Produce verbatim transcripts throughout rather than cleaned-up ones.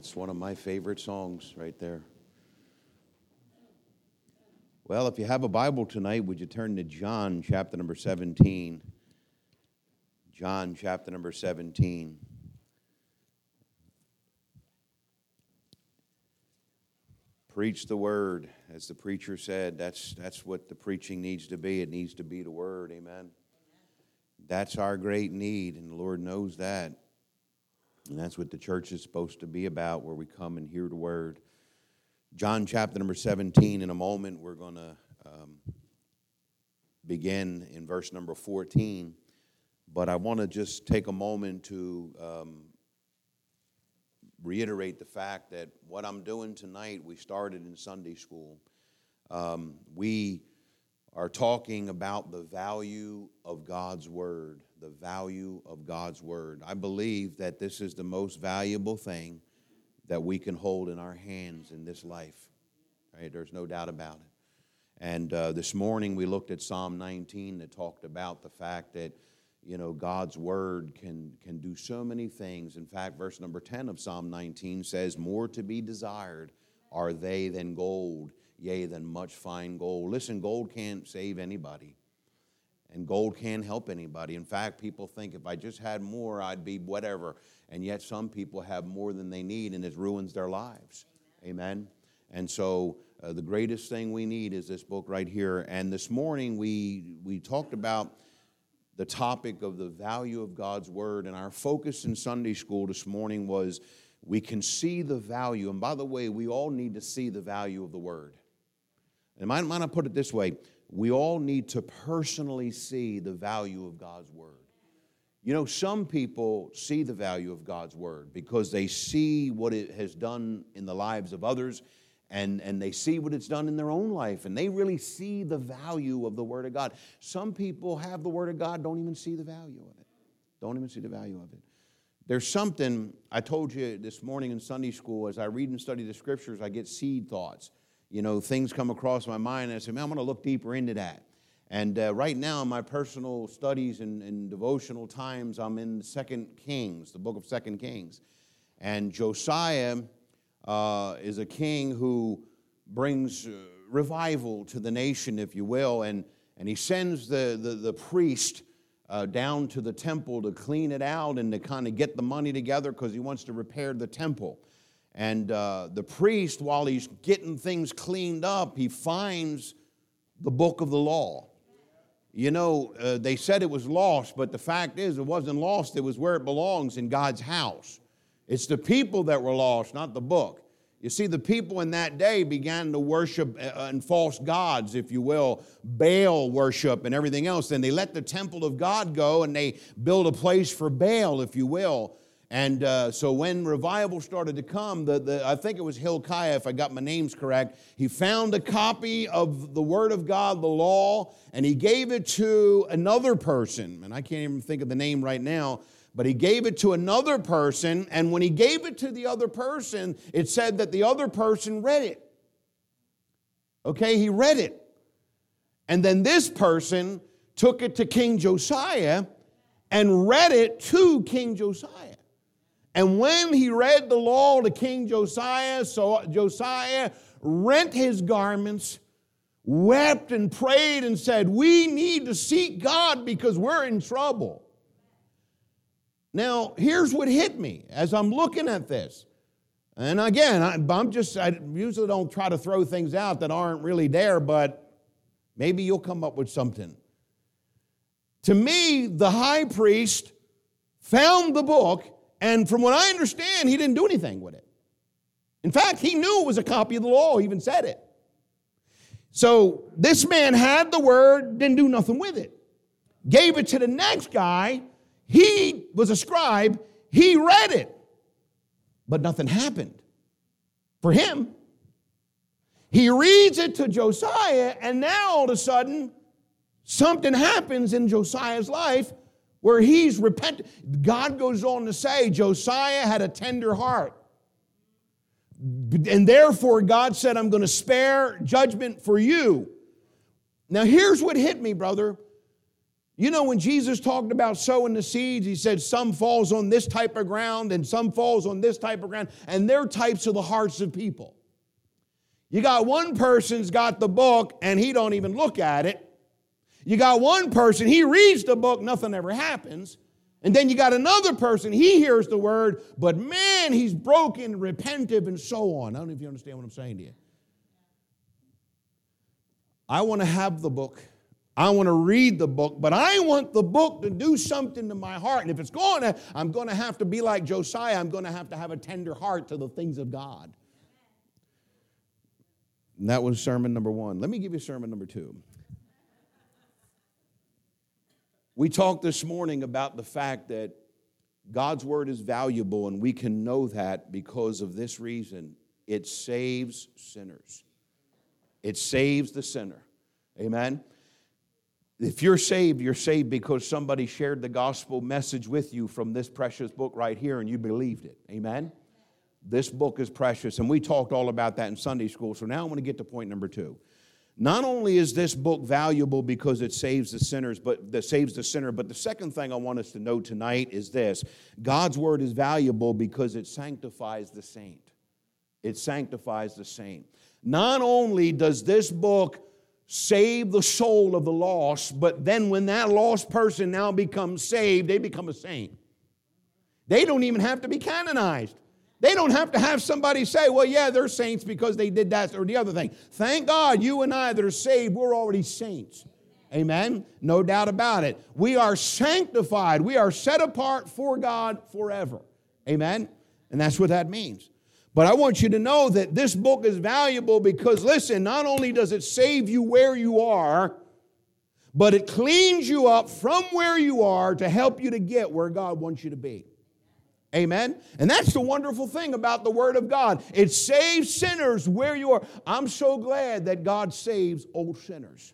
That's one of my favorite songs right there. Well, if you have a Bible tonight, would you turn to John chapter number seventeen? John chapter number seventeen. Preach the word, as the preacher said. That's, that's what the preaching needs to be. It needs to be the word, amen? That's our great need, and the Lord knows that. And that's what the church is supposed to be about, where we come and hear the word. John chapter number seventeen, in a moment we're going to um, begin in verse number fourteen. But I want to just take a moment to um, reiterate the fact that what I'm doing tonight, we started in Sunday school. Um, we are talking about the value of God's word, the value of God's word. I believe that this is the most valuable thing that we can hold in our hands in this life. Right? There's no doubt about it. And uh, this morning we looked at Psalm nineteen that talked about the fact that, you know, God's word can, can do so many things. In fact, verse number ten of Psalm nineteen says, "More to be desired are they than gold, yea, than much fine gold." Listen, gold can't save anybody. And gold can't help anybody. In fact, people think if I just had more, I'd be whatever. And yet some people have more than they need, and it ruins their lives. Amen? Amen? And so uh, the greatest thing we need is this book right here. And this morning we we talked about the topic of the value of God's word. And our focus in Sunday school this morning was we can see the value. And by the way, we all need to see the value of the word. And might, might I put it this way? We all need to personally see the value of God's word. You know, some people see the value of God's word because they see what it has done in the lives of others, and, and they see what it's done in their own life, and they really see the value of the word of God. Some people have the word of God, don't even see the value of it. Don't even see the value of it. There's something, I told you this morning in Sunday school, as I read and study the scriptures, I get seed thoughts. You know, things come across my mind, and I say, man, I'm going to look deeper into that. And uh, right now, in my personal studies and, and devotional times, I'm in Second Kings, the book of Second Kings. And Josiah uh, is a king who brings uh, revival to the nation, if you will, and, and he sends the, the, the priest uh, down to the temple to clean it out and to kind of get the money together because he wants to repair the temple. And uh, the priest, while he's getting things cleaned up, he finds the book of the law. You know, uh, they said it was lost, but the fact is it wasn't lost. It was where it belongs, in God's house. It's the people that were lost, not the book. You see, the people in that day began to worship uh, and false gods, if you will, Baal worship and everything else. And they let the temple of God go, and they built a place for Baal, if you will. And uh, so when revival started to come, the, the, I think it was Hilkiah, if I got my names correct, he found a copy of the Word of God, the law, and he gave it to another person. And I can't even think of the name right now, but he gave it to another person. And when he gave it to the other person, it said that the other person read it. Okay, he read it. And then this person took it to King Josiah and read it to King Josiah. And when he read the law to King Josiah, so Josiah rent his garments, wept and prayed and said, "We need to seek God because we're in trouble." Now, here's what hit me as I'm looking at this. And again, I, I'm just, I usually don't try to throw things out that aren't really there, but maybe you'll come up with something. To me, the high priest found the book, and from what I understand, he didn't do anything with it. In fact, he knew it was a copy of the law. He even said it. So this man had the word, didn't do nothing with it. Gave it to the next guy. He was a scribe. He read it. But nothing happened for him. He reads it to Josiah, and now all of a sudden, something happens in Josiah's life where he's repentant. God goes on to say Josiah had a tender heart. And therefore God said, "I'm going to spare judgment for you." Now here's what hit me, brother. You know, when Jesus talked about sowing the seeds, he said some falls on this type of ground and some falls on this type of ground, and they're types of the hearts of people. You got one person's got the book and he don't even look at it. You got one person, he reads the book, nothing ever happens. And then you got another person, he hears the word, but man, he's broken, repentive, and so on. I don't know if you understand what I'm saying to you. I want to have the book. I want to read the book, but I want the book to do something to my heart. And if it's going to, I'm going to have to be like Josiah. I'm going to have to have a tender heart to the things of God. And that was sermon number one. Let me give you sermon number two. We talked this morning about the fact that God's word is valuable, and we can know that because of this reason. It saves sinners. It saves the sinner. Amen? If you're saved, you're saved because somebody shared the gospel message with you from this precious book right here and you believed it. Amen? This book is precious, and we talked all about that in Sunday school. So now I want to get to point number two. Not only is this book valuable because it saves the sinners, but that saves the sinner, but the second thing I want us to know tonight is this. God's word is valuable because it sanctifies the saint. It sanctifies the saint. Not only does this book save the soul of the lost, but then when that lost person now becomes saved, they become a saint. They don't even have to be canonized. They don't have to have somebody say, well, yeah, they're saints because they did that or the other thing. Thank God you and I that are saved, we're already saints. Amen? No doubt about it. We are sanctified. We are set apart for God forever. Amen? And that's what that means. But I want you to know that this book is valuable because, listen, not only does it save you where you are, but it cleans you up from where you are to help you to get where God wants you to be. Amen? And that's the wonderful thing about the Word of God. It saves sinners where you are. I'm so glad that God saves old sinners.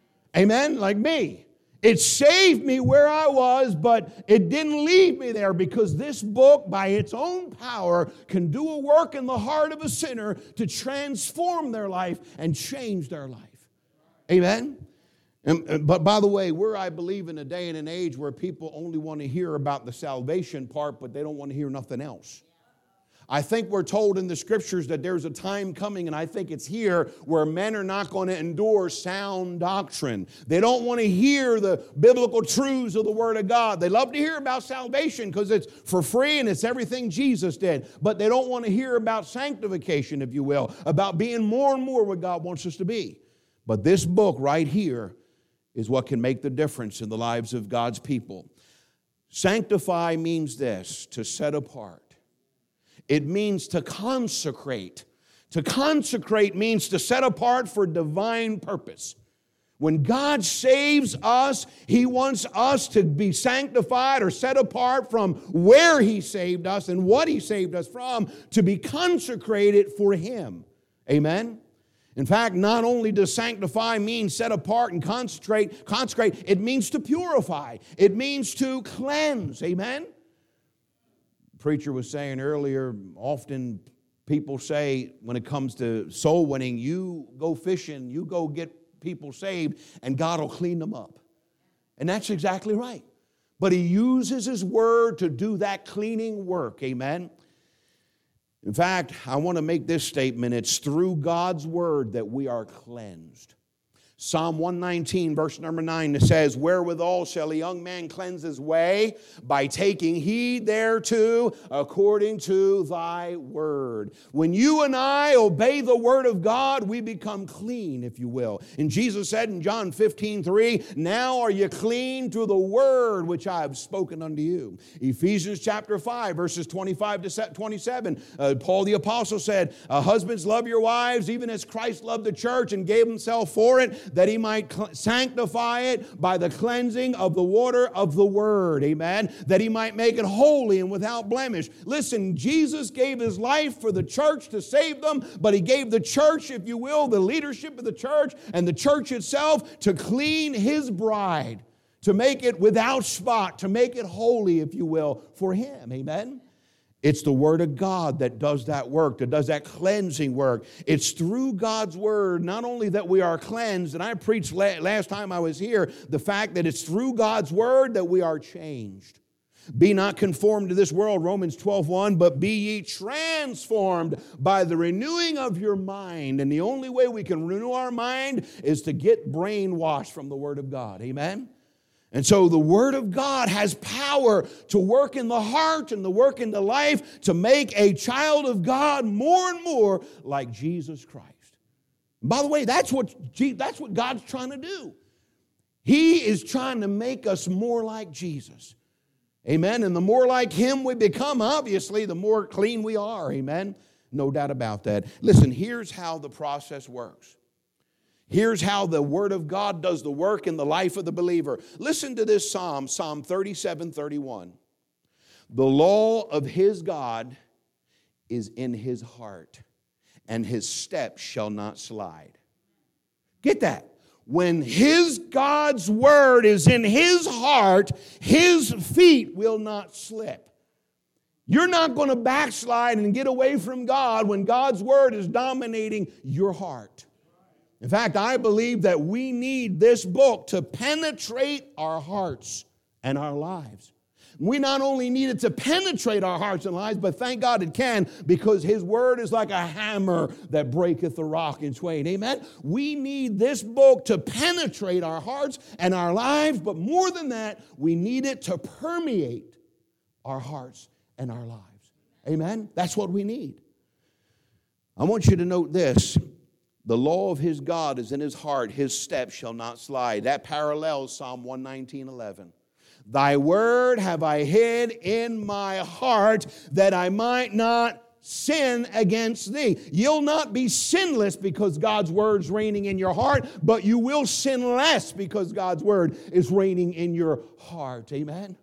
Amen? Like me. It saved me where I was, but it didn't leave me there because this book, by its own power, can do a work in the heart of a sinner to transform their life and change their life. Amen? And, but by the way, we're, I believe, in a day and an age where people only want to hear about the salvation part, but they don't want to hear nothing else. I think we're told in the Scriptures that there's a time coming, and I think it's here, where men are not going to endure sound doctrine. They don't want to hear the biblical truths of the Word of God. They love to hear about salvation because it's for free and it's everything Jesus did. But they don't want to hear about sanctification, if you will, about being more and more what God wants us to be. But this book right here is what can make the difference in the lives of God's people. Sanctify means this, to set apart. It means to consecrate. To consecrate means to set apart for divine purpose. When God saves us, He wants us to be sanctified or set apart from where He saved us and what He saved us from, to be consecrated for Him. Amen? In fact, not only does sanctify mean set apart and consecrate, consecrate, it means to purify. It means to cleanse. Amen? The preacher was saying earlier, often people say when it comes to soul winning, you go fishing, you go get people saved, and God will clean them up. And that's exactly right. But He uses His Word to do that cleaning work. Amen? In fact, I want to make this statement. It's through God's Word that we are cleansed. Psalm one nineteen, verse number nine, it says, wherewithal shall a young man cleanse his way? By taking heed thereto according to thy word. When you and I obey the word of God, we become clean, if you will. And Jesus said in John fifteen three, now are you clean through the word which I have spoken unto you. Ephesians chapter five, verses twenty-five to twenty-seven, uh, Paul the apostle said, uh, husbands, love your wives, even as Christ loved the church and gave himself for it, that He might cl- sanctify it by the cleansing of the water of the Word. Amen? That He might make it holy and without blemish. Listen, Jesus gave His life for the church to save them, but He gave the church, if you will, the leadership of the church and the church itself to clean His bride, to make it without spot, to make it holy, if you will, for Him. Amen? It's the Word of God that does that work, that does that cleansing work. It's through God's Word, not only that we are cleansed, and I preached last time I was here, the fact that it's through God's Word that we are changed. Be not conformed to this world, Romans twelve one, but be ye transformed by the renewing of your mind. And the only way we can renew our mind is to get brainwashed from the Word of God. Amen? And so the Word of God has power to work in the heart and to work in the life to make a child of God more and more like Jesus Christ. And by the way, that's what, that's what God's trying to do. He is trying to make us more like Jesus. Amen. And the more like Him we become, obviously, the more clean we are. Amen. No doubt about that. Listen, here's how the process works. Here's how the Word of God does the work in the life of the believer. Listen to this psalm, Psalm thirty-seven thirty-one. The law of his God is in his heart, and his steps shall not slide. Get that? When his God's Word is in his heart, his feet will not slip. You're not going to backslide and get away from God when God's Word is dominating your heart. In fact, I believe that we need this book to penetrate our hearts and our lives. We not only need it to penetrate our hearts and lives, but thank God it can, because His Word is like a hammer that breaketh the rock in twain. Amen? We need this book to penetrate our hearts and our lives, but more than that, we need it to permeate our hearts and our lives. Amen? That's what we need. I want you to note this. The law of his God is in his heart. His steps shall not slide. That parallels Psalm one nineteen eleven. Thy word have I hid in my heart, that I might not sin against thee. You'll not be sinless because God's word's reigning in your heart, but you will sin less because God's word is reigning in your heart. Amen?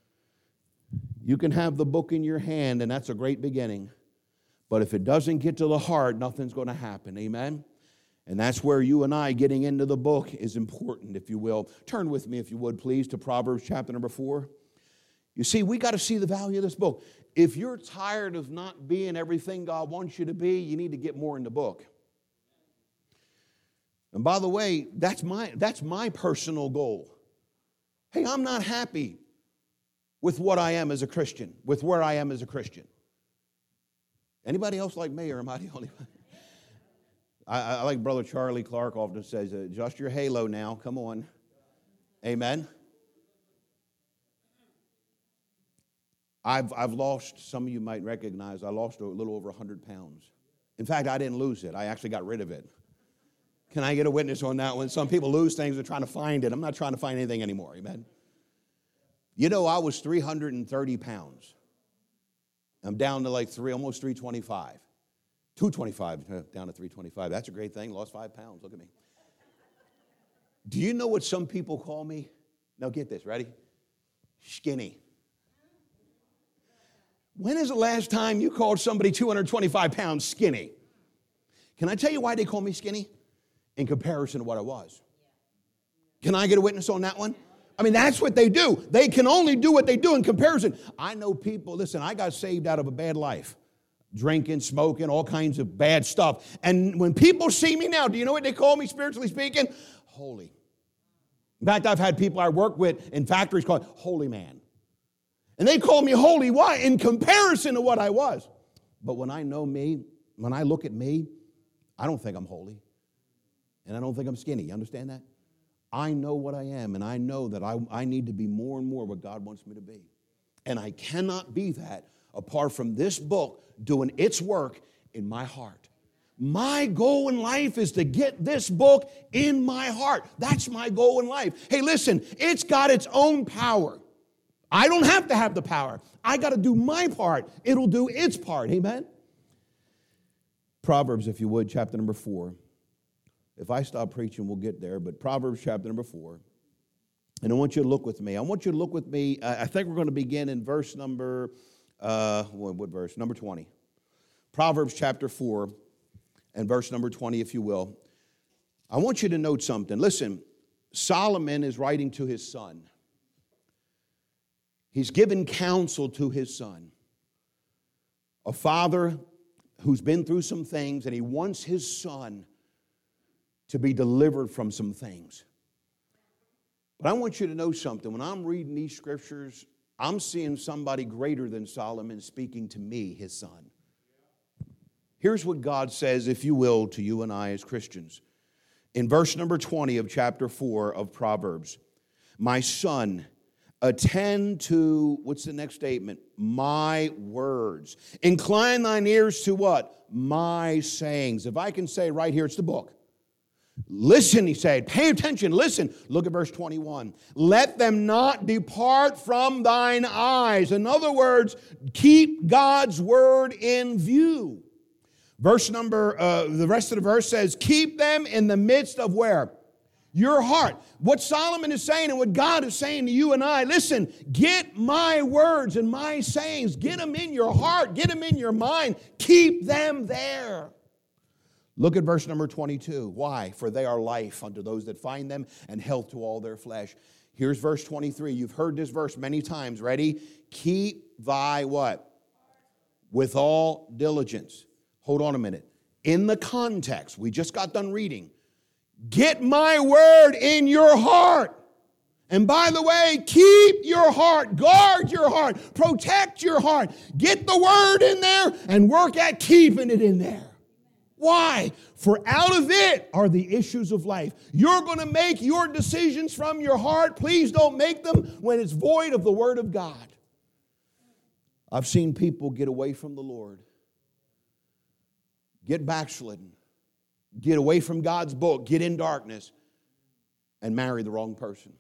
You can have the book in your hand, and that's a great beginning. But if it doesn't get to the heart, nothing's going to happen. Amen? And that's where you and I getting into the book is important, if you will. Turn with me, if you would, please, to Proverbs chapter number four. You see, we got to see the value of this book. If you're tired of not being everything God wants you to be, you need to get more in the book. And by the way, that's my, that's my personal goal. Hey, I'm not happy with what I am as a Christian, with where I am as a Christian. Anybody else like me, or am I the only one? I, I like Brother Charlie Clark often says, adjust your halo now, come on. Amen. I've, I've lost, some of you might recognize, I lost a little over one hundred pounds. In fact, I didn't lose it. I actually got rid of it. Can I get a witness on that one? Some people lose things, they're trying to find it. I'm not trying to find anything anymore. Amen. You know, I was three hundred thirty pounds. I'm down to like three, almost three twenty-five. two twenty-five, down to three twenty-five. That's a great thing. Lost five pounds. Look at me. Do you know what some people call me? Now get this. Ready? Skinny. When is the last time you called somebody two hundred twenty-five pounds skinny? Can I tell you why they call me skinny? In comparison to what I was. Can I get a witness on that one? I mean, that's what they do. They can only do what they do in comparison. I know people, listen, I got saved out of a bad life. Drinking, smoking, all kinds of bad stuff. And when people see me now, do you know what they call me, spiritually speaking? Holy. In fact, I've had people I work with in factories called holy man. And they call me holy. Why? In comparison to what I was. But when I know me, when I look at me, I don't think I'm holy. And I don't think I'm skinny. You understand that? I know what I am, and I know that I, I need to be more and more what God wants me to be. And I cannot be that apart from this book doing its work in my heart. My goal in life is to get this book in my heart. That's my goal in life. Hey, listen, it's got its own power. I don't have to have the power. I got to do my part. It'll do its part. Amen? Proverbs, if you would, chapter number four. If I stop preaching, we'll get there. But Proverbs chapter number four. And I want you to look with me. I want you to look with me. I think we're going to begin in verse number, uh, what, what verse? Number twenty. Proverbs chapter four and verse number twenty, if you will. I want you to note something. Listen, Solomon is writing to his son. He's given counsel to his son. A father who's been through some things and he wants his son to be delivered from some things. But I want you to know something. When I'm reading these scriptures, I'm seeing somebody greater than Solomon speaking to me, his son. Here's what God says, if you will, to you and I as Christians. In verse number twenty of chapter four of Proverbs, my son, attend to, what's the next statement? My words. Incline thine ears to what? My sayings. If I can say right here, it's the book. Listen, he said. Pay attention. Listen. Look at verse twenty-one. Let them not depart from thine eyes. In other words, keep God's word in view. Verse number, uh, the rest of the verse says, keep them in the midst of where? Your heart. What Solomon is saying and what God is saying to you and I, listen, get my words and my sayings, get them in your heart, get them in your mind, keep them there. Look at verse number twenty-two. Why? For they are life unto those that find them and health to all their flesh. Here's verse twenty-three. You've heard this verse many times. Ready? Keep thy what? With all diligence. Hold on a minute. In the context, we just got done reading. Get my word in your heart. And by the way, keep your heart, guard your heart, protect your heart. Get the word in there and work at keeping it in there. Why? For out of it are the issues of life. You're going to make your decisions from your heart. Please don't make them when it's void of the word of God. I've seen people get away from the Lord, get backslidden, get away from God's book, get in darkness, and marry the wrong person.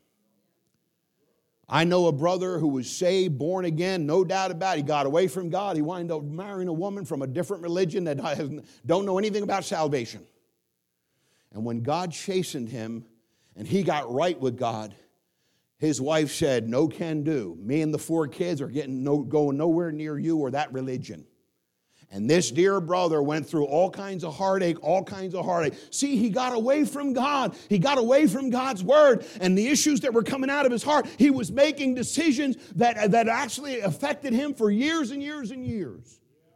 I know a brother who was saved, born again, no doubt about it. He got away from God. He wound up marrying a woman from a different religion that don't know anything about salvation. And when God chastened him and he got right with God, his wife said, no can do. Me and the four kids are getting no, going nowhere near you or that religion. And this dear brother went through all kinds of heartache, all kinds of heartache. See, he got away from God. He got away from God's word. And the issues that were coming out of his heart, he was making decisions that, that actually affected him for years and years and years.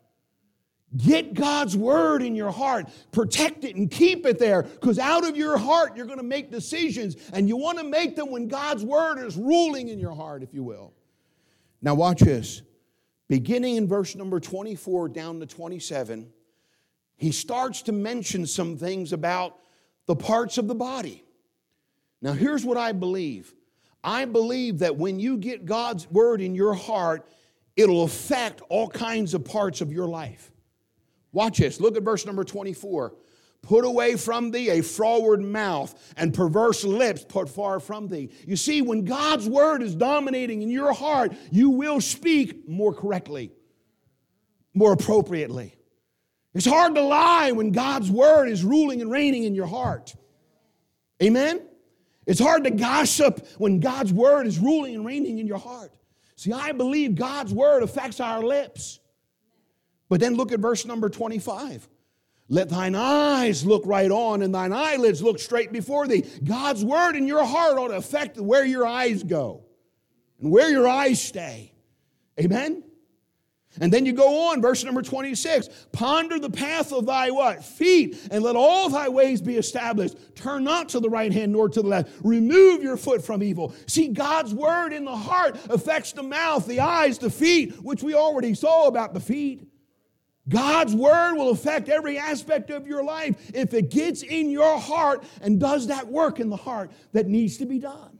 Get God's word in your heart. Protect it and keep it there. Because out of your heart, you're going to make decisions. And you want to make them when God's word is ruling in your heart, if you will. Now watch this. Beginning in verse number twenty-four down to twenty-seven, he starts to mention some things about the parts of the body. Now here's what I believe. I believe that when you get God's word in your heart, it'll affect all kinds of parts of your life. Watch this. Look at verse number twenty-four. Put away from thee a froward mouth and perverse lips put far from thee. You see, when God's word is dominating in your heart, you will speak more correctly, more appropriately. It's hard to lie when God's word is ruling and reigning in your heart. Amen? It's hard to gossip when God's word is ruling and reigning in your heart. See, I believe God's word affects our lips. But then look at verse number twenty-five. Let thine eyes look right on and thine eyelids look straight before thee. God's word in your heart ought to affect where your eyes go and where your eyes stay. Amen? And then you go on, verse number twenty-six. Ponder the path of thy what? Feet, and let all thy ways be established. Turn not to the right hand nor to the left. Remove your foot from evil. See, God's word in the heart affects the mouth, the eyes, the feet, which we already saw about the feet. God's word will affect every aspect of your life if it gets in your heart and does that work in the heart that needs to be done.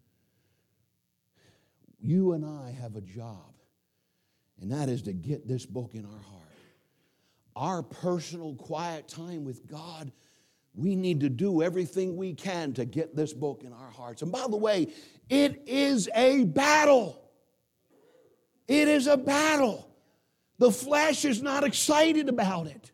You and I have a job, and that is to get this book in our heart. Our personal quiet time with God, we need to do everything we can to get this book in our hearts. And by the way, it is a battle. It is a battle. The flesh is not excited about it.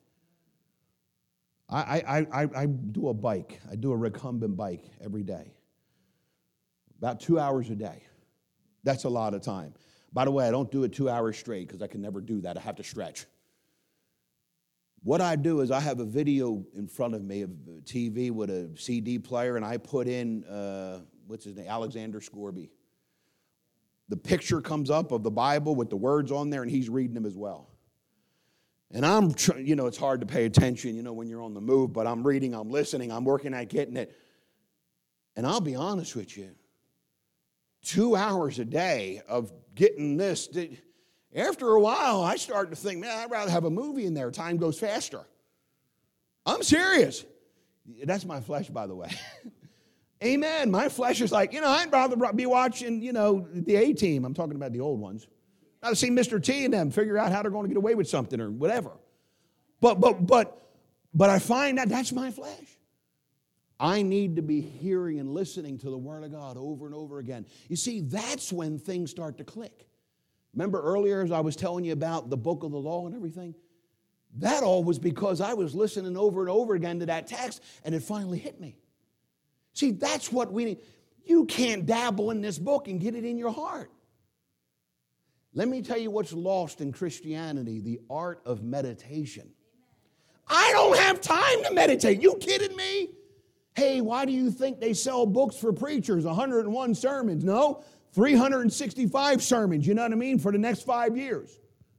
I, I, I, I do a bike. I do a recumbent bike every day. About two hours a day. That's a lot of time. By the way, I don't do it two hours straight because I can never do that. I have to stretch. What I do is I have a video in front of me, a T V with a C D player, and I put in, uh, what's his name, Alexander Scourby. The picture comes up of the Bible with the words on there, and he's reading them as well. And I'm, tr- you know, it's hard to pay attention, you know, when you're on the move, but I'm reading, I'm listening, I'm working at getting it. And I'll be honest with you, two hours a day of getting this, after a while, I start to think, man, I'd rather have a movie in there. Time goes faster. I'm serious. That's my flesh, by the way. Amen. My flesh is like, you know, I'd rather be watching, you know, the A-Team. I'm talking about the old ones. I'd see Mister T and them figure out how they're going to get away with something or whatever. But, but, but, but I find that that's my flesh. I need to be hearing and listening to the Word of God over and over again. You see, that's when things start to click. Remember earlier as I was telling you about the book of the law and everything? That all was because I was listening over and over again to that text, and it finally hit me. See, that's what we need. You can't dabble in this book and get it in your heart. Let me tell you what's lost in Christianity, the art of meditation. I don't have time to meditate. You kidding me? Hey, why do you think they sell books for preachers, one hundred one sermons? No, three hundred sixty-five sermons, you know what I mean, for the next five years.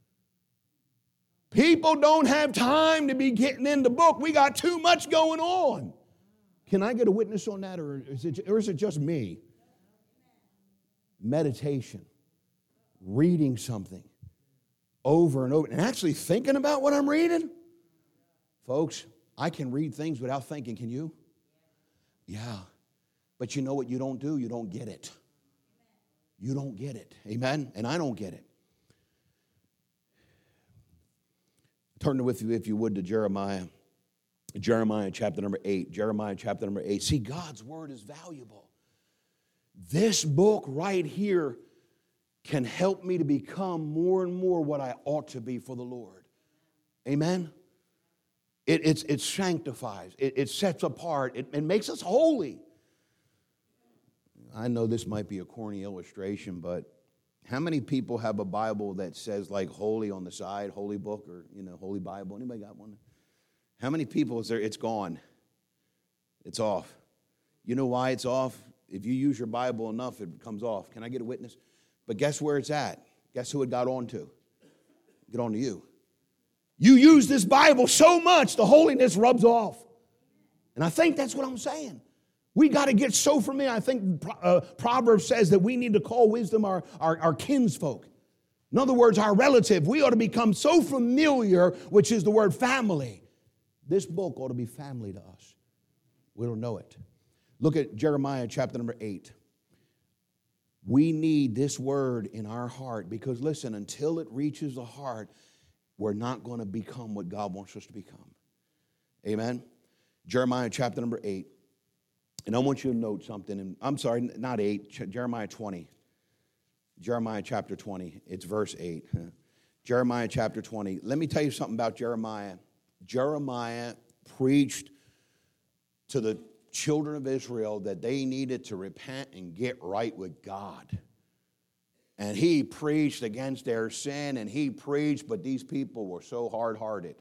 People don't have time to be getting in the book. We got too much going on. Can I get a witness on that, or is it, or is it just me? Meditation, reading something over and over, and actually thinking about what I'm reading. Folks, I can read things without thinking, can you? Yeah, but you know what you don't do? You don't get it. You don't get it. Amen? And I don't get it. Turn with you, if you would, to Jeremiah. Jeremiah chapter number eight. Jeremiah chapter number eight. See, God's word is valuable. This book right here can help me to become more and more what I ought to be for the Lord. Amen? It, it's, it sanctifies. It, it sets apart. It, it makes us holy. I know this might be a corny illustration, but how many people have a Bible that says like holy on the side, holy book, or, you know, holy Bible? Anybody got one? How many people is there? It's gone. It's off. You know why it's off? If you use your Bible enough, it comes off. Can I get a witness? But guess where it's at? Guess who it got onto? Get onto you. You use this Bible so much, the holiness rubs off. And I think that's what I'm saying. We got to get so familiar. I think uh, Proverbs says that we need to call wisdom our, our, our kinsfolk. In other words, our relative. We ought to become so familiar, which is the word family. This book ought to be family to us. We don't know it. Look at Jeremiah chapter number eight. We need this word in our heart because, listen, until it reaches the heart, we're not going to become what God wants us to become. Amen? Jeremiah chapter number eight. And I want you to note something. And I'm sorry, not eight, Jeremiah twenty. Jeremiah chapter twenty. It's verse eight. Jeremiah chapter twenty. Let me tell you something about Jeremiah. Jeremiah preached to the children of Israel that they needed to repent and get right with God. And he preached against their sin, and he preached, but these people were so hard-hearted.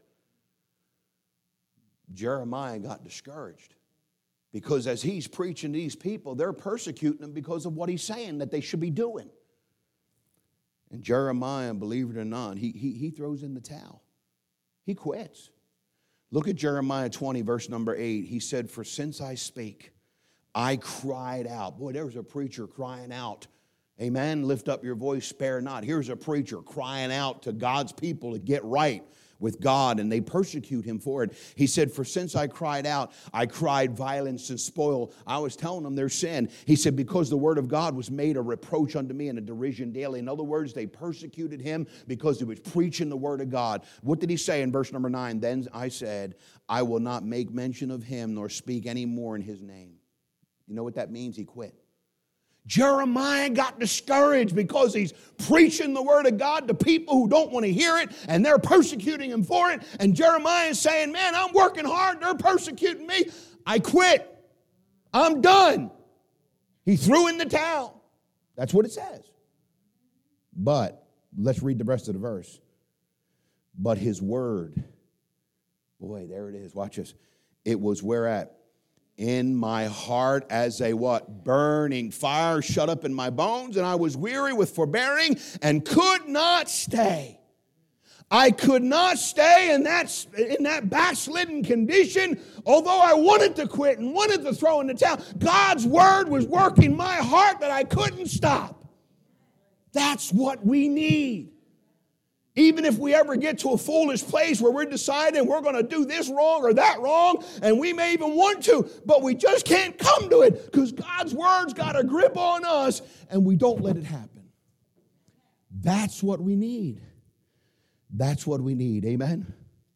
Jeremiah got discouraged because as he's preaching to these people, they're persecuting him because of what he's saying that they should be doing. And Jeremiah, believe it or not, he, he, he throws in the towel. He quits. Look at Jeremiah twenty, verse number eight. He said, "For since I spake, I cried out." Boy, there's a preacher crying out. Amen. Lift up your voice, spare not. Here's a preacher crying out to God's people to get right with God, and they persecute him for it. He said, "For since I cried out, I cried violence and spoil." I was telling them their sin. He said, "Because the word of God was made a reproach unto me and a derision daily." In other words, they persecuted him because he was preaching the word of God. What did he say in verse number nine? "Then I said, I will not make mention of him nor speak any more in his name." You know what that means? He quit. Jeremiah got discouraged because he's preaching the word of God to people who don't want to hear it, and they're persecuting him for it. And Jeremiah is saying, man, I'm working hard. They're persecuting me. I quit. I'm done. He threw in the towel. That's what it says. But let's read the rest of the verse. But his word, boy, there it is. Watch this. It was whereat? In my heart as a what? Burning fire shut up in my bones, and I was weary with forbearing and could not stay. I could not stay in that, in that backslidden condition, although I wanted to quit and wanted to throw in the towel. God's word was working my heart that I couldn't stop. That's what we need. Even if we ever get to a foolish place where we're deciding we're going to do this wrong or that wrong, and we may even want to, but we just can't come to it because God's word's got a grip on us, and we don't let it happen. That's what we need. That's what we need. Amen?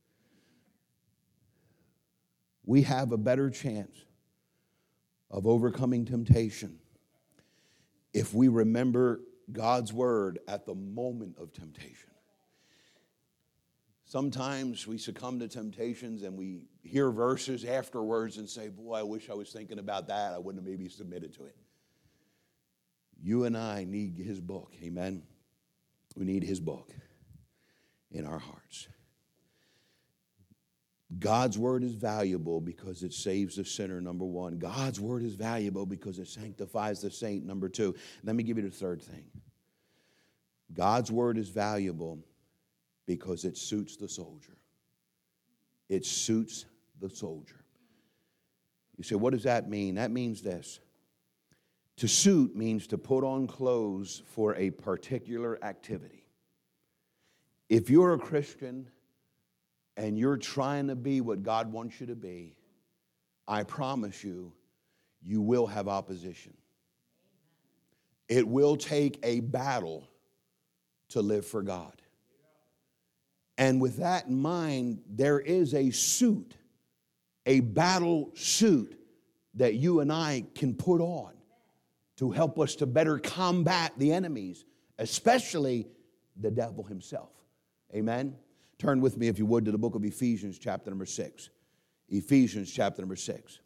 We have a better chance of overcoming temptation if we remember God's word at the moment of temptation. Sometimes we succumb to temptations and we hear verses afterwards and say, boy, I wish I was thinking about that. I wouldn't have maybe submitted to it. You and I need his book. Amen? We need his book in our hearts. God's word is valuable because it saves the sinner, number one. God's word is valuable because it sanctifies the saint, number two. Let me give you the third thing. God's word is valuable because it suits the soldier. It suits the soldier. You say, what does that mean? That means this. To suit means to put on clothes for a particular activity. If you're a Christian and you're trying to be what God wants you to be, I promise you, you will have opposition. It will take a battle to live for God. And with that in mind, there is a suit, a battle suit that you and I can put on to help us to better combat the enemies, especially the devil himself. Amen? Turn with me, if you would, to the book of Ephesians, chapter number six. Ephesians, chapter number six.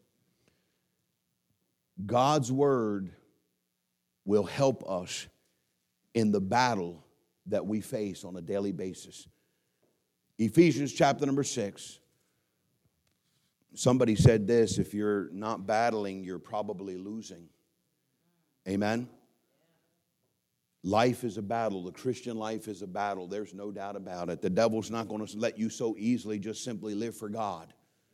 God's word will help us in the battle that we face on a daily basis. Ephesians, chapter number six. Somebody said this, if you're not battling, you're probably losing. Amen? Life is a battle. The Christian life is a battle. There's no doubt about it. The devil's not going to let you so easily just simply live for God.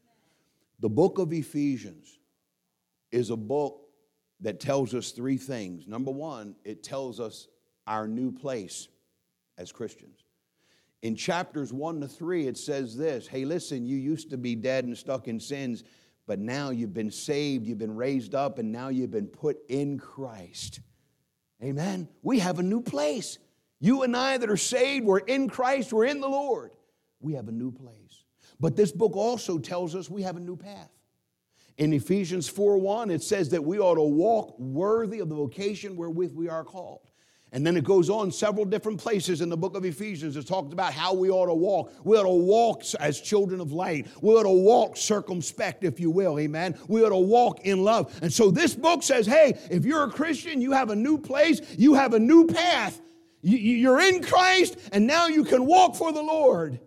The book of Ephesians is a book that tells us three things. Number one, it tells us our new place as Christians. In chapters one to three, it says this, hey, listen, you used to be dead and stuck in sins, but now you've been saved, you've been raised up, and now you've been put in Christ. Amen. We have a new place. You and I that are saved, we're in Christ, we're in the Lord. We have a new place. But this book also tells us we have a new path. In Ephesians four one, it says that we ought to walk worthy of the vocation wherewith we are called. And then it goes on several different places in the book of Ephesians. It talks about how we ought to walk. We ought to walk as children of light. We ought to walk circumspect, if you will. Amen. We ought to walk in love. And so this book says, hey, if you're a Christian, you have a new place. You have a new path. You're in Christ, and now you can walk for the Lord.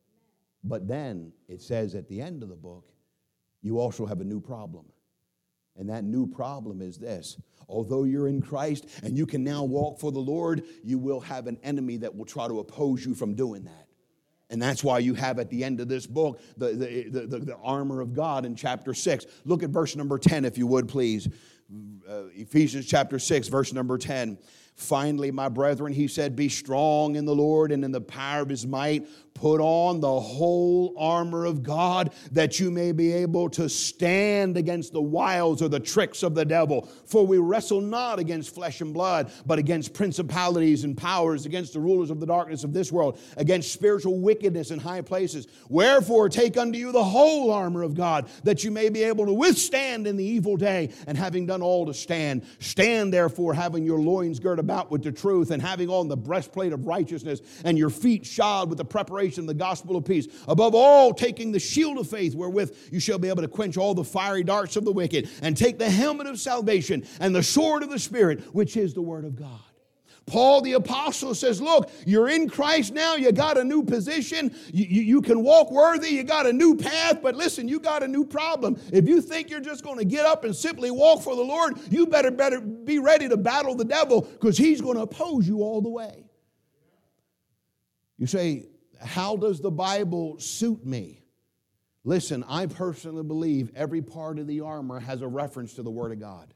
But then it says at the end of the book, you also have a new problem. And that new problem is this. Although you're in Christ and you can now walk for the Lord, you will have an enemy that will try to oppose you from doing that. And that's why you have at the end of this book the, the, the, the, the armor of God in chapter six. Look at verse number ten, if you would, please. Uh, Ephesians chapter six, verse number ten. Finally, my brethren, he said, be strong in the Lord and in the power of his might. Put on the whole armor of God that you may be able to stand against the wiles or the tricks of the devil. For we wrestle not against flesh and blood, but against principalities and powers, against the rulers of the darkness of this world, against spiritual wickedness in high places. Wherefore, take unto you the whole armor of God, that you may be able to withstand in the evil day, and having done all to stand. Stand therefore, having your loins girded about with the truth, and having on the breastplate of righteousness, and your feet shod with the preparation of the gospel of peace. Above all, taking the shield of faith, wherewith you shall be able to quench all the fiery darts of the wicked, and take the helmet of salvation and the sword of the Spirit, which is the word of God. Paul the apostle says, look, you're in Christ now, you got a new position, you, you, you can walk worthy, you got a new path, but listen, you got a new problem. If you think you're just going to get up and simply walk for the Lord, you better, better be ready to battle the devil, because he's going to oppose you all the way. You say, how does the Bible suit me? Listen, I personally believe every part of the armor has a reference to the Word of God.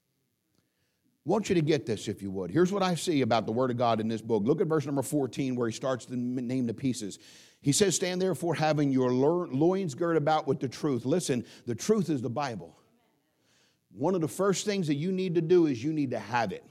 I want you to get this, if you would. Here's what I see about the Word of God in this book. Look at verse number fourteen, where he starts to name the pieces. He says, stand therefore having your loins girded about with the truth. Listen, the truth is the Bible. One of the first things that you need to do is you need to have it.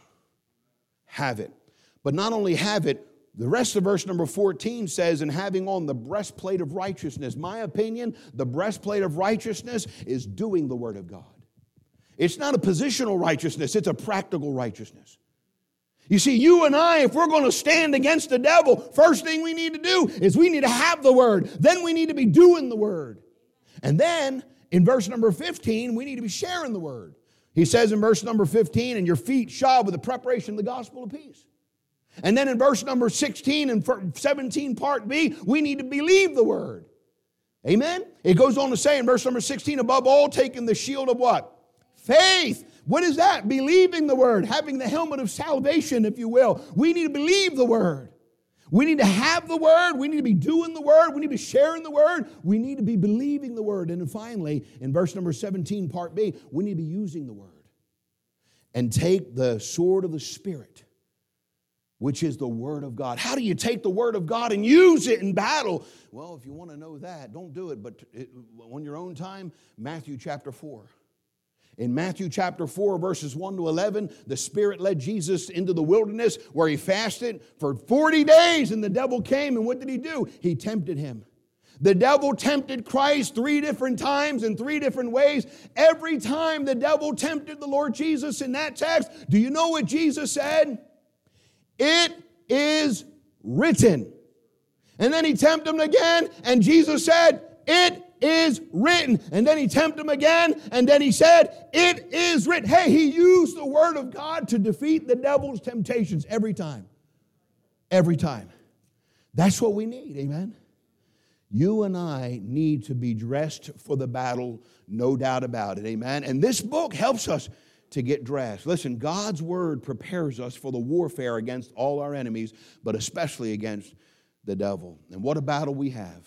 Have it. But not only have it, the rest of verse number fourteen says, and having on the breastplate of righteousness. My opinion, the breastplate of righteousness is doing the Word of God. It's not a positional righteousness, it's a practical righteousness. You see, you and I, if we're going to stand against the devil, first thing we need to do is we need to have the Word. Then we need to be doing the Word. And then, in verse number fifteen, we need to be sharing the Word. He says in verse number fifteen, and your feet shod with the preparation of the gospel of peace. And then in verse number sixteen and seventeen, part B, we need to believe the Word. Amen? It goes on to say in verse number sixteen, above all, taking the shield of what? Faith. What is that? Believing the Word, having the helmet of salvation, if you will. We need to believe the Word. We need to have the Word. We need to be doing the Word. We need to be sharing the Word. We need to be believing the Word. And then finally, in verse number seventeen, part B, we need to be using the Word. And take the sword of the Spirit, which is the Word of God. How do you take the Word of God and use it in battle? Well, if you want to know that, don't do it. But it, on your own time, Matthew chapter four. In Matthew chapter four, verses one to eleven, the Spirit led Jesus into the wilderness where he fasted for forty days, and the devil came, and what did he do? He tempted him. The devil tempted Christ three different times in three different ways. Every time the devil tempted the Lord Jesus in that text, do you know what Jesus said? It is written. And then he tempted him again, and Jesus said, it is written. And then he tempted him again, and then he said, it is written. Hey, he used the Word of God to defeat the devil's temptations every time. Every time. That's what we need, amen? You and I need to be dressed for the battle, no doubt about it, amen? And this book helps us to get dressed. Listen, God's Word prepares us for the warfare against all our enemies, but especially against the devil. And what a battle we have.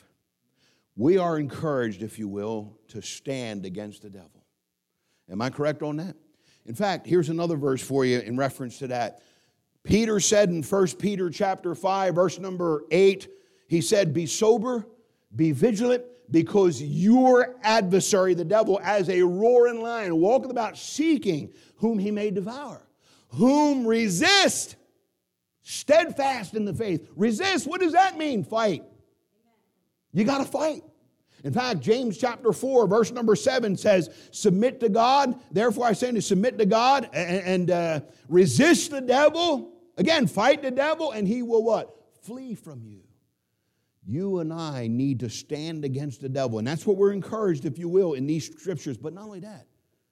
We are encouraged, if you will, to stand against the devil. Am I correct on that? In fact, here's another verse for you in reference to that. Peter said in First Peter chapter five, verse number eight, he said, be sober, be vigilant, because your adversary, the devil, as a roaring lion, walketh about seeking whom he may devour. Whom resist, steadfast in the faith. Resist, what does that mean? Fight. You got to fight. In fact, James chapter four, verse number seven says, submit to God. Therefore I say to submit to God and, and uh, resist the devil. Again, fight the devil and he will what? Flee from you. You and I need to stand against the devil. And that's what we're encouraged, if you will, in these scriptures. But not only that,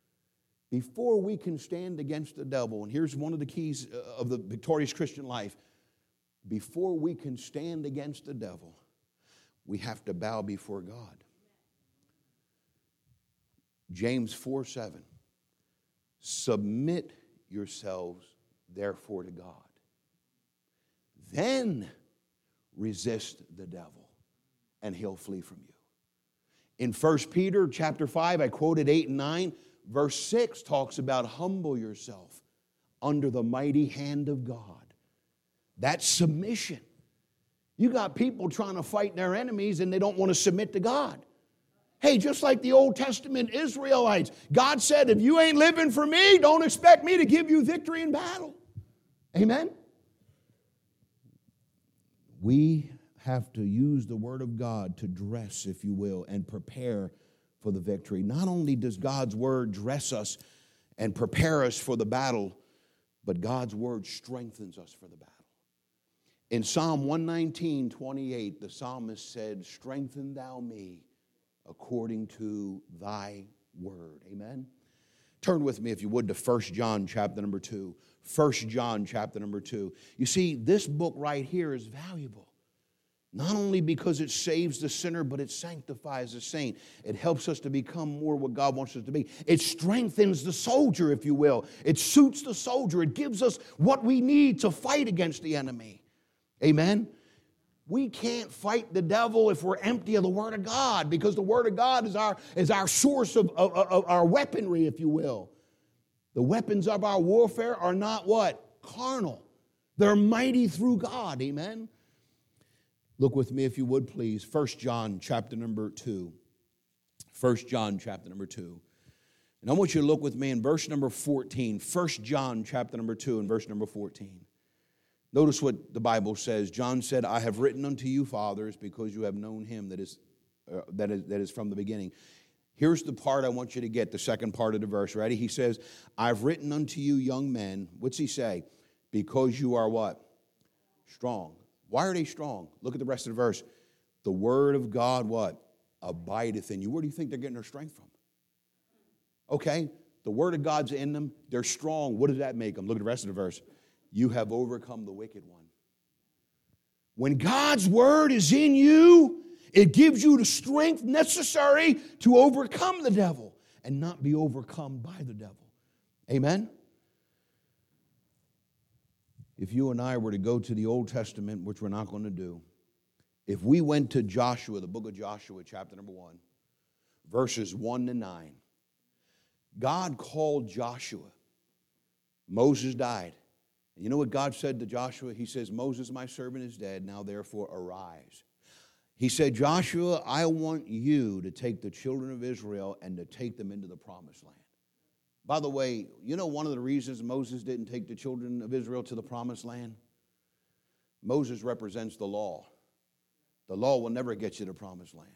before we can stand against the devil, and here's one of the keys of the victorious Christian life, before we can stand against the devil, we have to bow before God. James four seven. Submit yourselves, therefore, to God. Then resist the devil, and he'll flee from you. In First Peter chapter five, I quoted eight and nine. Verse six talks about humble yourself under the mighty hand of God. That's submission. You got people trying to fight their enemies and they don't want to submit to God. Hey, just like the Old Testament Israelites, God said, if you ain't living for me, don't expect me to give you victory in battle. Amen? We have to use the Word of God to dress, if you will, and prepare for the victory. Not only does God's Word dress us and prepare us for the battle, but God's Word strengthens us for the battle. In Psalm one nineteen, twenty-eight, the psalmist said, strengthen thou me according to thy word. Amen? Turn with me, if you would, to First John chapter number two. First John chapter number two. You see, this book right here is valuable. Not only because it saves the sinner, but it sanctifies the saint. It helps us to become more what God wants us to be. It strengthens the soldier, if you will. It suits the soldier. It gives us what we need to fight against the enemy. Amen? We can't fight the devil if we're empty of the Word of God, because the Word of God is our, is our source of, of, of our weaponry, if you will. The weapons of our warfare are not what? Carnal. They're mighty through God. Amen? Look with me, if you would, please. First John chapter number two. First John chapter number two. And I want you to look with me in verse number fourteen. First John chapter number two and verse number fourteen. Notice what the Bible says. John said, I have written unto you, fathers, because you have known him that is, uh, that is, that is from the beginning. Here's the part I want you to get, the second part of the verse. Ready? He says, I've written unto you, young men. What's he say? Because you are what? Strong. Why are they strong? Look at the rest of the verse. The word of God, what? Abideth in you. Where do you think they're getting their strength from? Okay, the word of God's in them. They're strong. What does that make them? Look at the rest of the verse. You have overcome the wicked one. When God's word is in you, it gives you the strength necessary to overcome the devil and not be overcome by the devil. Amen? If you and I were to go to the Old Testament, which we're not going to do, if we went to Joshua, the book of Joshua, chapter number one, verses one to nine, God called Joshua. Moses died. And you know what God said to Joshua? He says, Moses, my servant, is dead. Now, therefore, arise. He said, Joshua, I want you to take the children of Israel and to take them into the promised land. By the way, you know one of the reasons Moses didn't take the children of Israel to the promised land? Moses represents the law. The law will never get you to the promised land.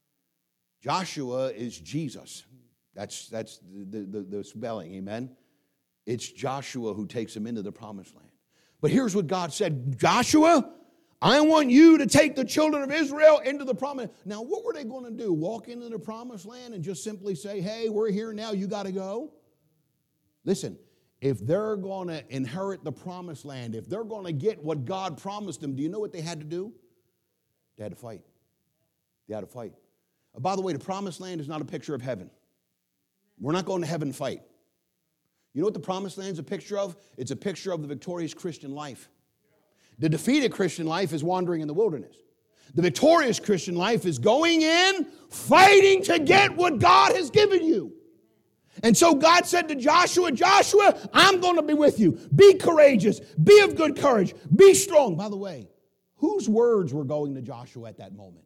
Joshua is Jesus. That's, that's the, the, the spelling, amen? It's Joshua who takes them into the promised land. But here's what God said, Joshua, I want you to take the children of Israel into the promised land. Now, what were they going to do? Walk into the promised land and just simply say, hey, we're here now, you got to go? Listen, if they're going to inherit the promised land, if they're going to get what God promised them, do you know what they had to do? They had to fight. They had to fight. Uh, by the way, the promised land is not a picture of heaven. We're not going to heaven to fight. You know what the promised land is a picture of? It's a picture of the victorious Christian life. The defeated Christian life is wandering in the wilderness. The victorious Christian life is going in, fighting to get what God has given you. And so God said to Joshua, Joshua, I'm going to be with you. Be courageous. Be of good courage. Be strong. By the way, whose words were going to Joshua at that moment?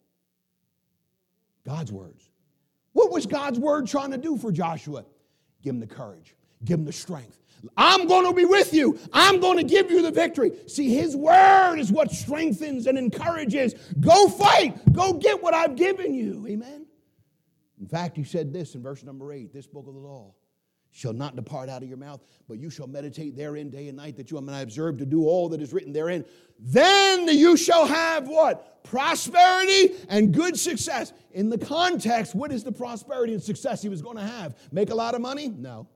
God's words. What was God's word trying to do for Joshua? Give him the courage. Give him the strength. I'm going to be with you. I'm going to give you the victory. See, his word is what strengthens and encourages. Go fight. Go get what I've given you. Amen? In fact, he said this in verse number eight, this book of the law shall not depart out of your mouth, but you shall meditate therein day and night, that you may observe to do all that is written therein. Then you shall have what? Prosperity and good success. In the context, what is the prosperity and success he was going to have? Make a lot of money? No.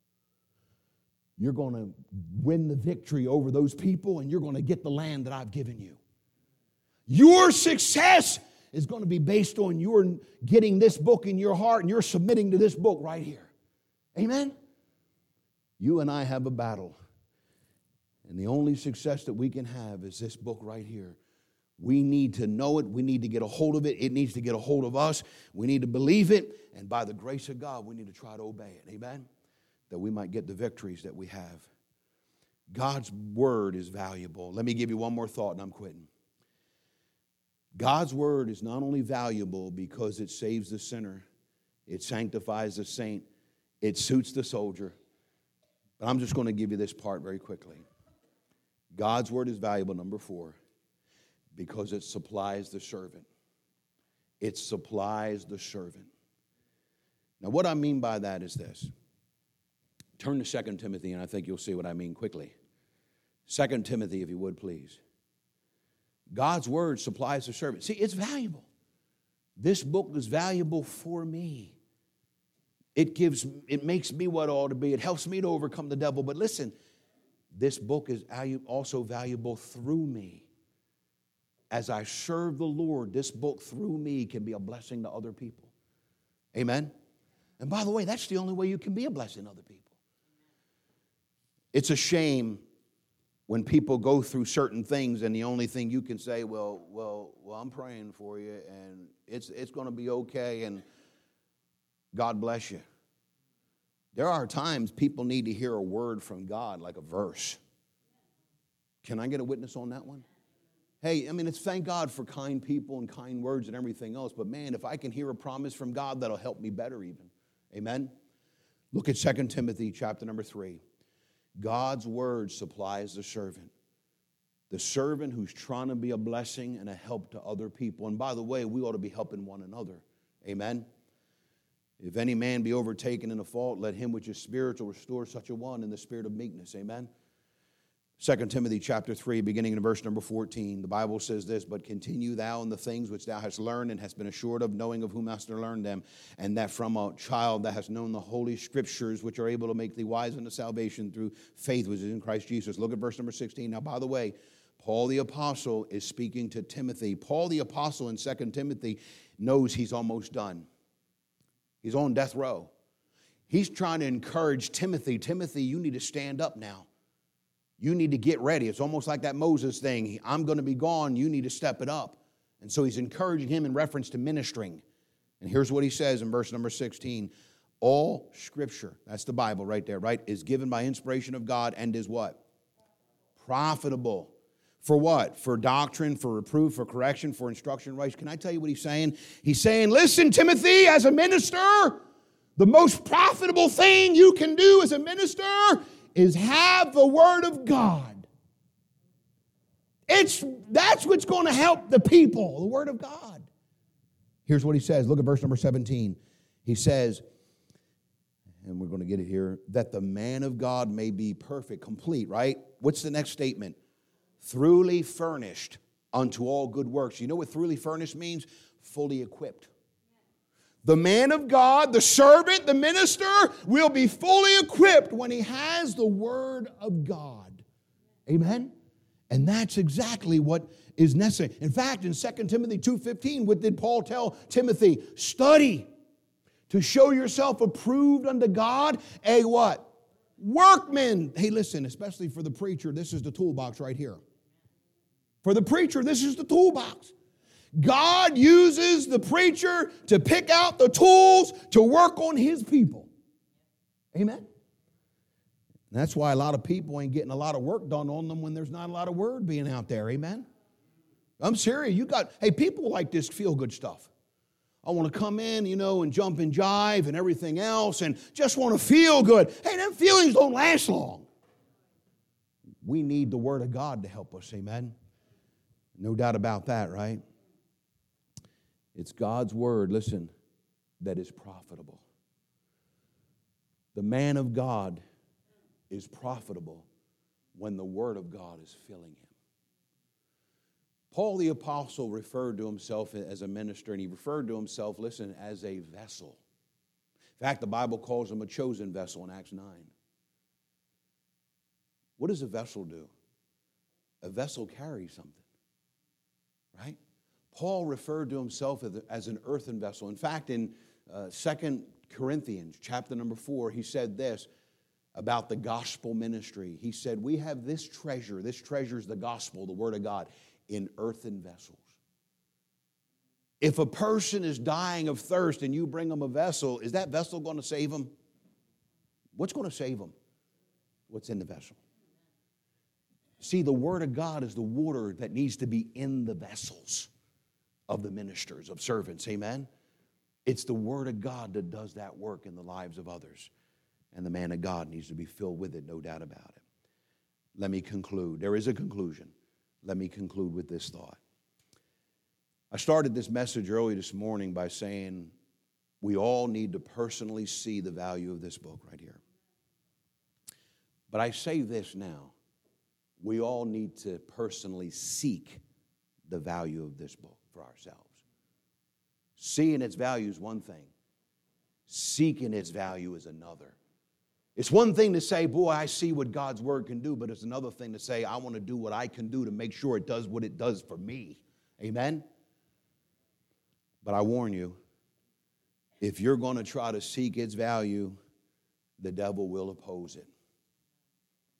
You're going to win the victory over those people, and you're going to get the land that I've given you. Your success is going to be based on your getting this book in your heart, and you're submitting to this book right here. Amen? You and I have a battle, and the only success that we can have is this book right here. We need to know it. We need to get a hold of it. It needs to get a hold of us. We need to believe it, and by the grace of God, we need to try to obey it. Amen? That we might get the victories that we have. God's word is valuable. Let me give you one more thought and I'm quitting. God's word is not only valuable because it saves the sinner, it sanctifies the saint, it suits the soldier. But I'm just going to give you this part very quickly. God's word is valuable, number four, because it supplies the servant. It supplies the servant. Now, what I mean by that is this. Turn to Second Timothy, and I think you'll see what I mean quickly. Second Timothy, if you would, please. God's word supplies the servant. See, it's valuable. This book is valuable for me. It gives, it makes me what I ought to be. It helps me to overcome the devil. But listen, this book is also valuable through me. As I serve the Lord, this book through me can be a blessing to other people. Amen? And by the way, that's the only way you can be a blessing to other people. It's a shame when people go through certain things and the only thing you can say, well, well, well, I'm praying for you and it's it's going to be okay and God bless you. There are times people need to hear a word from God, like a verse. Can I get a witness on that one? Hey, I mean, it's thank God for kind people and kind words and everything else, but man, if I can hear a promise from God, that'll help me better even. Amen? Look at Second Timothy chapter number three. God's word supplies the servant. The servant who's trying to be a blessing and a help to other people. And by the way, we ought to be helping one another. Amen? If any man be overtaken in a fault, let him which is spiritual restore such a one in the spirit of meekness. Amen? Second Timothy chapter three, beginning in verse number fourteen, the Bible says this, but continue thou in the things which thou hast learned and hast been assured of, knowing of whom hast learned them, and that from a child thou hast known the holy scriptures, which are able to make thee wise unto salvation through faith which is in Christ Jesus. Look at verse number sixteen. Now, by the way, Paul the apostle is speaking to Timothy. Paul the apostle in Second Timothy knows he's almost done. He's on death row. He's trying to encourage Timothy. Timothy, you need to stand up now. You need to get ready. It's almost like that Moses thing. I'm going to be gone. You need to step it up. And so he's encouraging him in reference to ministering. And here's what he says in verse number sixteen. All scripture, that's the Bible right there, right, is given by inspiration of God and is what? Profitable. For what? For doctrine, for reproof, for correction, for instruction. Right? Can I tell you what he's saying? He's saying, listen, Timothy, as a minister, the most profitable thing you can do as a minister is have the Word of God. It's, that's what's going to help the people, the Word of God. Here's what he says. Look at verse number seventeen. He says, and we're going to get it here, that the man of God may be perfect, complete, right? What's the next statement? Thoroughly furnished unto all good works. You know what thoroughly furnished means? Fully equipped. The man of God, the servant, the minister, will be fully equipped when he has the Word of God. Amen? And that's exactly what is necessary. In fact, in Second Timothy two fifteen, what did Paul tell Timothy? Study to show yourself approved unto God, a what? Workman. Hey, listen, especially for the preacher, this is the toolbox right here. For the preacher, this is the toolbox. God uses the preacher to pick out the tools to work on His people. Amen? And that's why a lot of people ain't getting a lot of work done on them when there's not a lot of word being out there. Amen? I'm serious. You got, hey, people like this feel-good stuff. I want to come in, you know, and jump and jive and everything else and just want to feel good. Hey, them feelings don't last long. We need the Word of God to help us. Amen? No doubt about that, right? It's God's Word, listen, that is profitable. The man of God is profitable when the Word of God is filling him. Paul the apostle referred to himself as a minister, and he referred to himself, listen, as a vessel. In fact, the Bible calls him a chosen vessel in Acts nine. What does a vessel do? A vessel carries something, right? Paul referred to himself as an earthen vessel. In fact, in uh, Second Corinthians chapter number four, he said this about the gospel ministry. He said, we have this treasure. This treasure is the gospel, the Word of God, in earthen vessels. If a person is dying of thirst and you bring them a vessel, is that vessel going to save them? What's going to save them? What's in the vessel? See, the Word of God is the water that needs to be in the vessels of the ministers, of servants, amen? It's the Word of God that does that work in the lives of others. And the man of God needs to be filled with it, no doubt about it. Let me conclude. There is a conclusion. Let me conclude with this thought. I started this message early this morning by saying we all need to personally see the value of this book right here. But I say this now. We all need to personally seek the value of this book for ourselves. Seeing its value is one thing. Seeking its value is another. It's one thing to say, boy, I see what God's Word can do, but it's another thing to say, I want to do what I can do to make sure it does what it does for me. Amen? But I warn you, if you're going to try to seek its value, the devil will oppose it.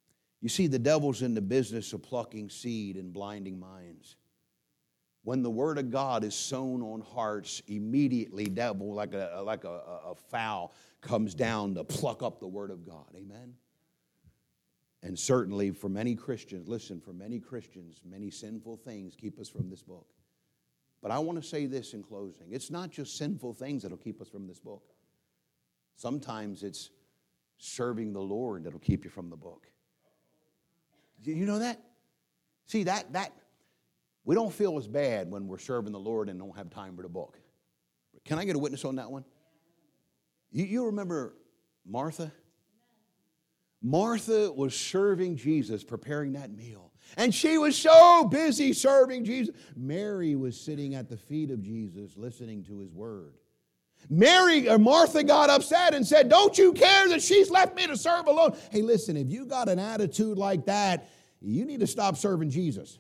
You see, the devil's in the business of plucking seed and blinding minds. When the word of God is sown on hearts, immediately devil, like a, like a, a fowl, comes down to pluck up the word of God. Amen? And certainly for many Christians, listen, for many Christians, many sinful things keep us from this book. But I want to say this in closing. It's not just sinful things that will keep us from this book. Sometimes it's serving the Lord that will keep you from the book. You know that? See, that, that, we don't feel as bad when we're serving the Lord and don't have time for the book. Can I get a witness on that one? You, you remember Martha? Martha was serving Jesus, preparing that meal. And she was so busy serving Jesus. Mary was sitting at the feet of Jesus, listening to his word. Mary or Martha got upset and said, don't you care that she's left me to serve alone? Hey, listen, if you got an attitude like that, you need to stop serving Jesus.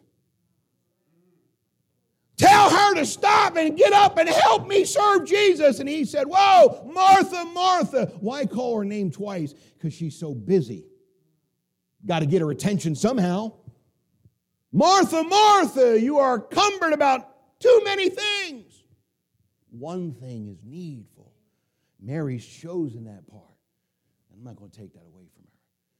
Tell her to stop and get up and help me serve Jesus. And he said, whoa, Martha, Martha. Why call her name twice? Because she's so busy. Got to get her attention somehow. Martha, Martha, you are cumbered about too many things. One thing is needful. Mary's chosen that part. And I'm not going to take that away from her.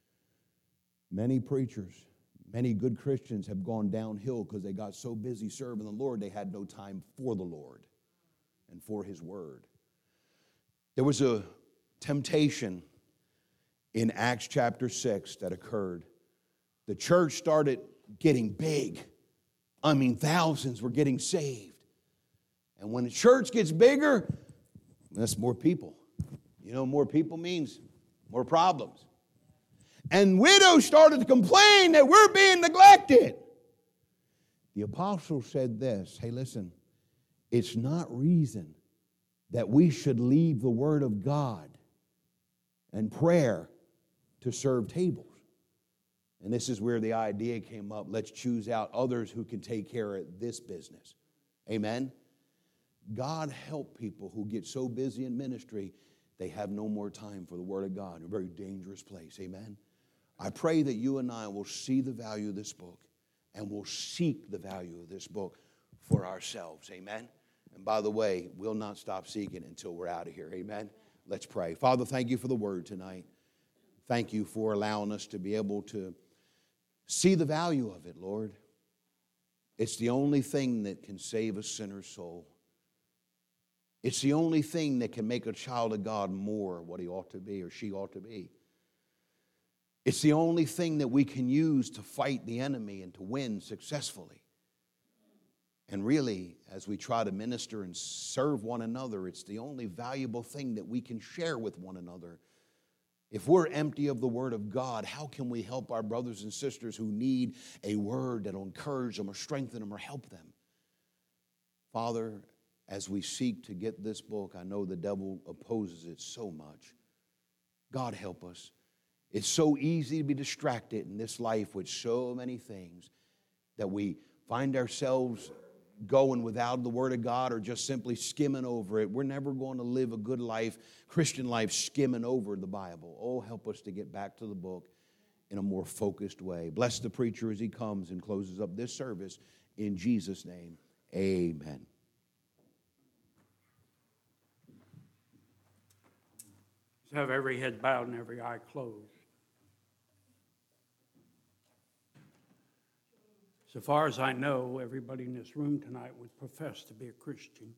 Many preachers, many good Christians have gone downhill because they got so busy serving the Lord, they had no time for the Lord and for his word. There was a temptation in Acts chapter six that occurred. The church started getting big. I mean, thousands were getting saved. And when the church gets bigger, that's more people. You know, more people means more problems. And widows started to complain that we're being neglected. The apostle said this, hey, listen, it's not reason that we should leave the word of God and prayer to serve tables. And this is where the idea came up. Let's choose out others who can take care of this business. Amen? God help people who get so busy in ministry, they have no more time for the Word of God. A very dangerous place. Amen? I pray that you and I will see the value of this book and will seek the value of this book for ourselves. Amen? And by the way, we'll not stop seeking until we're out of here. Amen? Let's pray. Father, thank you for the Word tonight. Thank you for allowing us to be able to see the value of it, Lord. It's the only thing that can save a sinner's soul. It's the only thing that can make a child of God more what he ought to be or she ought to be. It's the only thing that we can use to fight the enemy and to win successfully. And really, as we try to minister and serve one another, it's the only valuable thing that we can share with one another. If we're empty of the Word of God, how can we help our brothers and sisters who need a word that will encourage them or strengthen them or help them? Father, as we seek to get this book, I know the devil opposes it so much. God help us. It's so easy to be distracted in this life with so many things that we find ourselves going without the Word of God or just simply skimming over it. We're never going to live a good life, Christian life, skimming over the Bible. Oh, help us to get back to the book in a more focused way. Bless the preacher as he comes and closes up this service. In Jesus' name, amen. Have every head bowed and every eye closed. So far as I know, everybody in this room tonight would profess to be a Christian.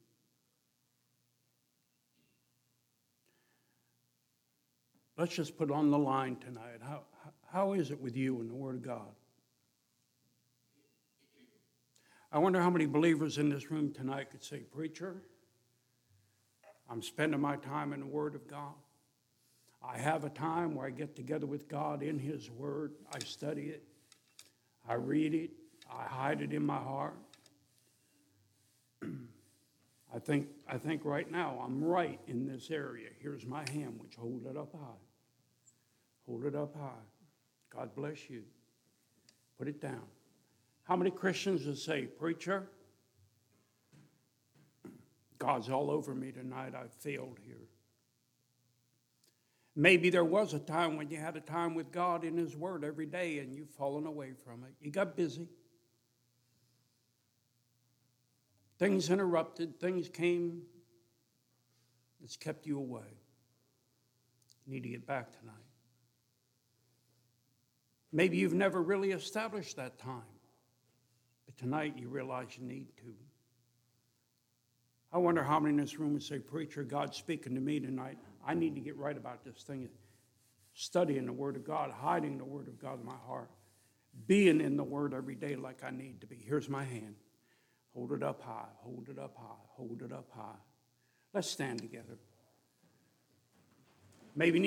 Let's just put on the line tonight. How, how is it with you and the Word of God? I wonder how many believers in this room tonight could say, preacher, I'm spending my time in the Word of God. I have a time where I get together with God in His Word. I study it. I read it. I hide it in my heart. I think, I think right now I'm right in this area. Here's my hand, which hold it up high. Hold it up high. God bless you. Put it down. How many Christians would say, preacher, God's all over me tonight. I've failed here. Maybe there was a time when you had a time with God in His Word every day and you've fallen away from it. You got busy. Things interrupted, things came that's kept you away. You need to get back tonight. Maybe you've never really established that time, but tonight you realize you need to. I wonder how many in this room would say, preacher, God's speaking to me tonight. I need to get right about this thing. Studying the Word of God, hiding the Word of God in my heart, being in the Word every day like I need to be. Here's my hand. Hold it up high, hold it up high, hold it up high. Let's stand together. Maybe